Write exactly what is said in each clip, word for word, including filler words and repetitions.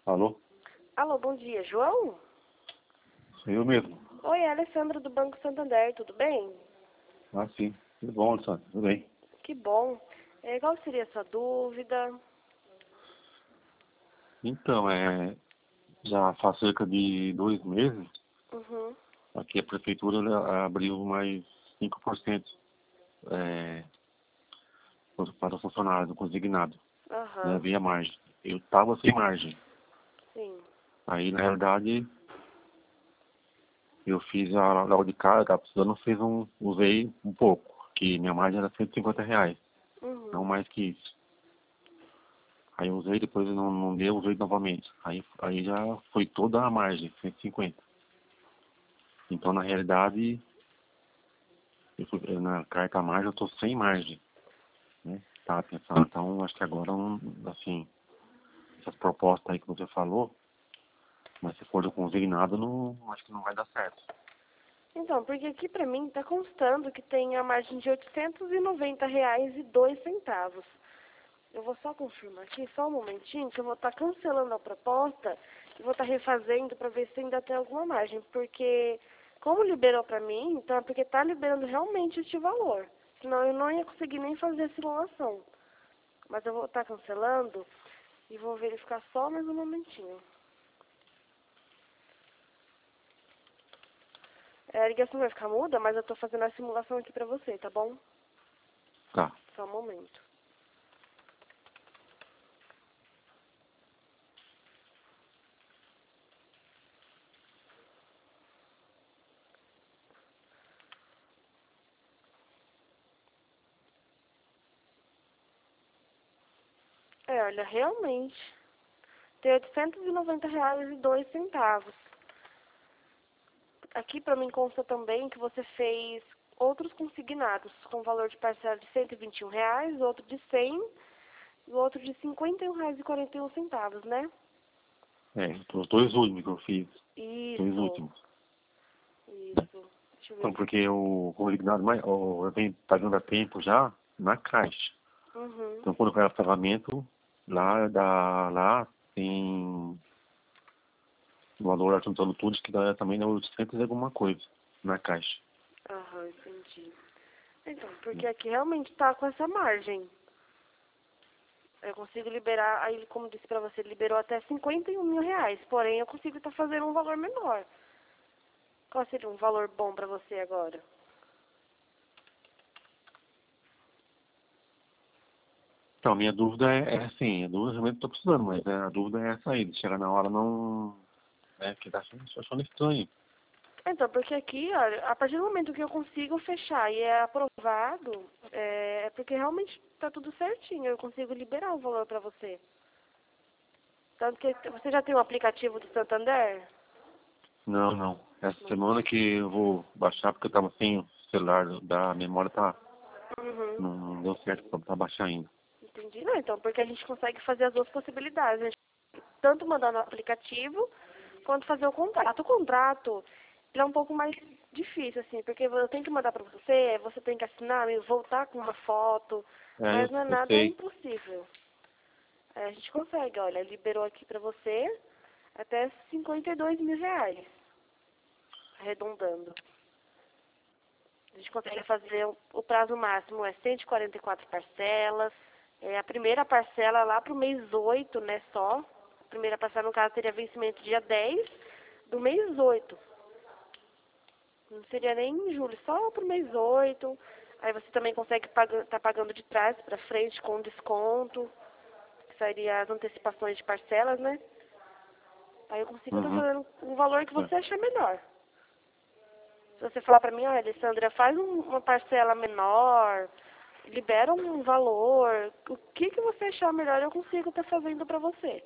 Alô? Alô, bom dia, João? Sou eu mesmo. Oi, é a Alessandra do Banco Santander, tudo bem? Ah, sim. Tudo bom, Alessandro? Tudo bem. Que bom. É, qual seria a sua dúvida? Então, é, já faz cerca de dois meses, Uhum, aqui a prefeitura ela abriu mais cinco por cento é, para os funcionários do consignado, né, aham, via margem. Eu estava sem margem. sim. Aí, na realidade, eu fiz a logo de cara, estava precisando, fiz um, usei um pouco, que minha margem era cento e cinquenta reais, não Uhum. mais que isso. Aí eu usei, depois não, não deu, usei novamente. Aí, aí já foi toda a margem, cento e cinquenta. Então, na realidade, eu fui- eu, na carta margem eu estou sem margem, né? Tá pensando, então, acho que agora, um, assim, essas propostas aí que você falou, mas se for do consignado, não, acho que não vai dar certo. Então, porque aqui pra mim tá constando que tem a margem de oitocentos e noventa reais e dois centavos. Eu vou só confirmar aqui, só um momentinho, que eu vou estar cancelando a proposta e vou estar refazendo para ver se ainda tem alguma margem. Porque, como liberou para mim, então é porque está liberando realmente este valor. Senão eu não ia conseguir nem fazer a simulação. Mas eu vou estar cancelando e vou verificar só mais um momentinho. É, a ligação vai ficar muda, mas eu estou fazendo a simulação aqui para você, tá bom? Tá. Só um momento. É, olha, realmente, tem oitocentos e noventa reais e dois centavos. Aqui para mim consta também que você fez outros consignados com valor de parcela de cento e vinte e um reais, outro de cem e outro de cinquenta e um reais e quarenta e um centavos, né? É, os dois últimos que eu fiz, dois Isso, últimos. isso. Deixa eu Então, ver. porque o consignado, mais- o- eu venho pagando há tempo já na caixa. Uhum. Então, quando eu quero pagamento, lá, dá, lá tem o valor juntando tudo, que dá também dá oitocentos e alguma coisa na caixa. Aham, entendi. Então, porque aqui realmente tá com essa margem. Eu consigo liberar, aí como disse pra você, liberou até cinquenta e um mil reais, porém eu consigo estar fazendo um valor menor. Qual seria um valor bom pra você agora? Então, a minha dúvida é, é assim, a dúvida realmente estou precisando, mas é, a dúvida é essa aí, de chegar na hora não... É, que tá achando, achando estranho. Então, porque aqui, olha, a partir do momento que eu consigo fechar e é aprovado, é, é porque realmente está tudo certinho, eu consigo liberar o valor para você. Tanto que você já tem o aplicativo do Santander? Não, não. Essa Não. semana que eu vou baixar, porque eu tava sem o celular, da memória tá, Uhum, não, não deu certo pra, pra baixar ainda. entendi. Não, então, porque a gente consegue fazer as duas possibilidades. A gente tanto mandar no aplicativo, quanto fazer o contrato. O contrato, ele é um pouco mais difícil, assim, porque eu tenho que mandar para você, você tem que assinar e voltar com uma foto, É, eu, mas não é eu nada sei. impossível. É, a gente consegue, olha, liberou aqui pra você até cinquenta e dois mil reais, arredondando. A gente consegue fazer, o o prazo máximo é cento e quarenta e quatro parcelas. É, a primeira parcela lá pro mês oito, né, só. A primeira parcela, no caso, teria vencimento dia dez do mês oito. Não seria nem em julho, só pro mês oito. Aí você também consegue estar tá pagando de trás para frente com desconto, que seria as antecipações de parcelas, né? Aí eu consigo estar Uhum. fazendo um valor que É. você achar melhor. Se você falar pra mim, olha, Alessandra, faz um- uma parcela menor, libera um valor, o que que você achar melhor eu consigo estar fazendo pra você.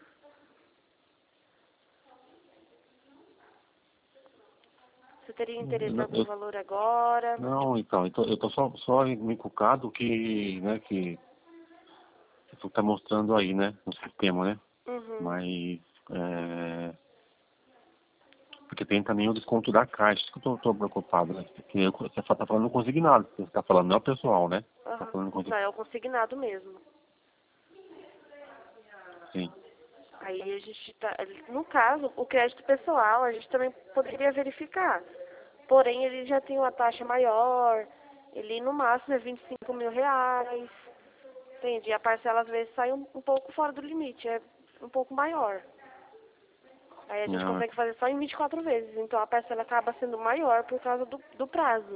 Você teria interesse em Eu, algum eu- valor agora? não, então, eu tô, eu tô só, só me encucado que, né, que você tá mostrando aí, né, no sistema, né? Uhum. Mas, é, porque tem também o desconto da caixa, isso que eu tô, tô preocupado, né? Porque eu, você só tá falando consignado, você tá falando não é o pessoal, né? Tá Aham. falando Não, consignado, é o consignado mesmo. sim. Aí a gente tá, no caso, o crédito pessoal a gente também poderia verificar. Porém, ele já tem uma taxa maior, ele no máximo é vinte e cinco mil reais. Entende? E a parcela às vezes sai um, um pouco fora do limite, é um pouco maior. Aí a gente Não, consegue fazer só em vinte e quatro vezes, então a parcela acaba sendo maior por causa do, do prazo.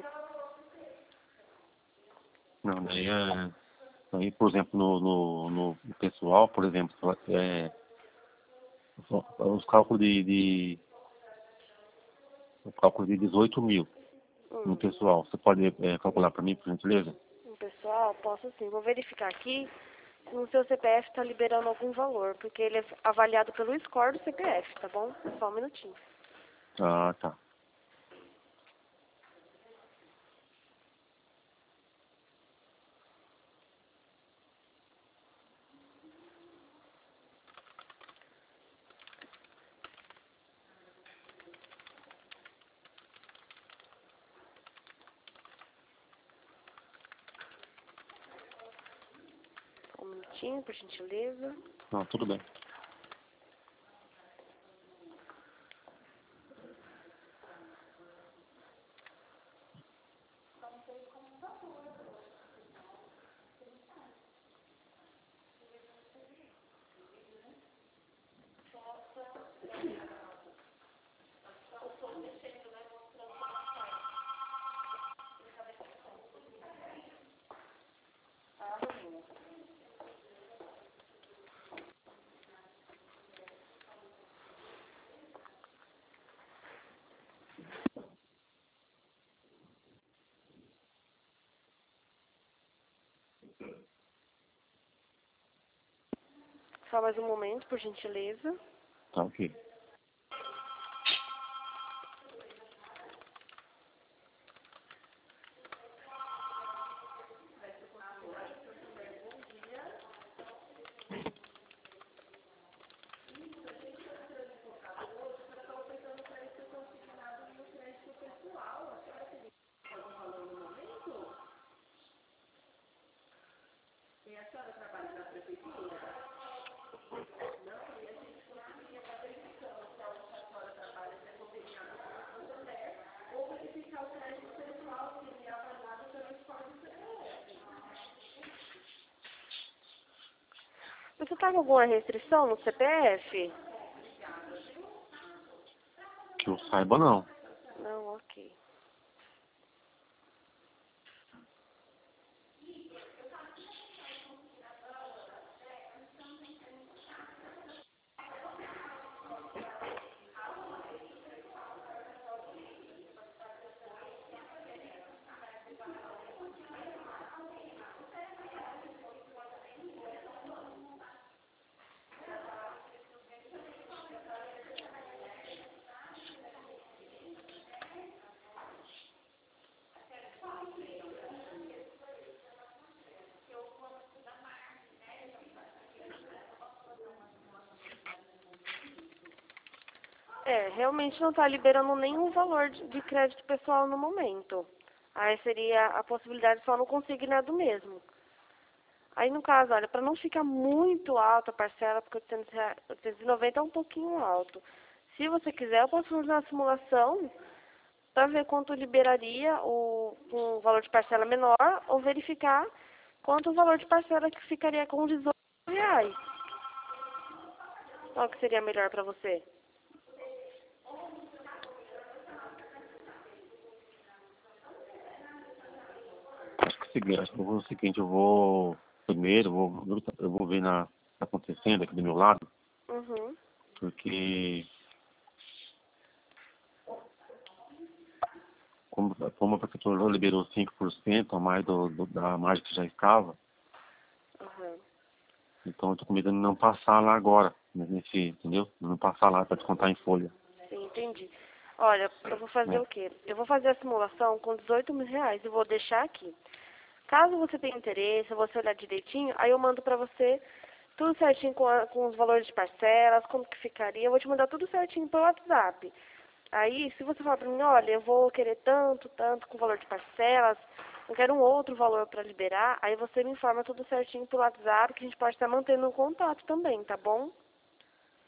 não, daí é. Aí, por exemplo, no, no, no pessoal, por exemplo, é, os cálculos de, de o cálculo de dezoito mil no Hum. pessoal. Você pode é, calcular para mim, por gentileza? Pessoal, posso sim. Vou verificar aqui se o seu C P F está liberando algum valor, porque ele é avaliado pelo score do C P F, tá bom? Só um minutinho. Ah, tá. Só um minutinho, por gentileza. Não, tudo bem. Só mais um momento, por gentileza. Tá ok. Você tá com alguma restrição no C P F? Que eu saiba, não. Não, ok. É, realmente não está liberando nenhum valor de, de crédito pessoal no momento. Aí seria a possibilidade só no consignado mesmo. Aí no caso, olha, para não ficar muito alta a parcela, porque oitocentos reais, oitocentos e noventa é um pouquinho alto. Se você quiser, eu posso fazer uma simulação para ver quanto liberaria o, um valor de parcela menor ou verificar quanto o valor de parcela que ficaria com dezoito reais. Qual que seria melhor para você? Acho que é o seguinte, acho que eu vou, é o seguinte, eu vou primeiro, eu vou, eu vou ver na, o que está acontecendo aqui do meu lado, Uhum. porque como, como a prefeitura liberou cinco por cento a mais do, do, da margem que já estava, Uhum. então eu tô com medo de não passar lá agora, nesse, entendeu? Não passar lá para descontar em folha. Sim, entendi. Olha, eu vou fazer Né? o quê? Eu vou fazer a simulação com dezoito mil reais e vou deixar aqui. Caso você tenha interesse, você olhar direitinho, aí eu mando pra você tudo certinho com, a- com os valores de parcelas, como que ficaria. Eu vou te mandar tudo certinho pelo WhatsApp. Aí, se você falar pra mim, olha, eu vou querer tanto, tanto com valor de parcelas, eu quero um outro valor pra liberar, aí você me informa tudo certinho pelo WhatsApp, que a gente pode estar mantendo um contato também, tá bom?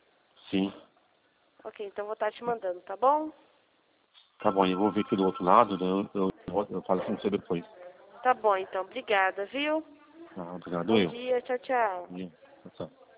Sim. Ok, então vou estar te mandando, tá bom? Tá bom, eu vou ver aqui do outro lado, eu, eu, eu, eu falo com você depois. Tá bom, então. Obrigada, viu? Ah, obrigado Bom eu. dia, tchau, tchau. Tchau, tchau.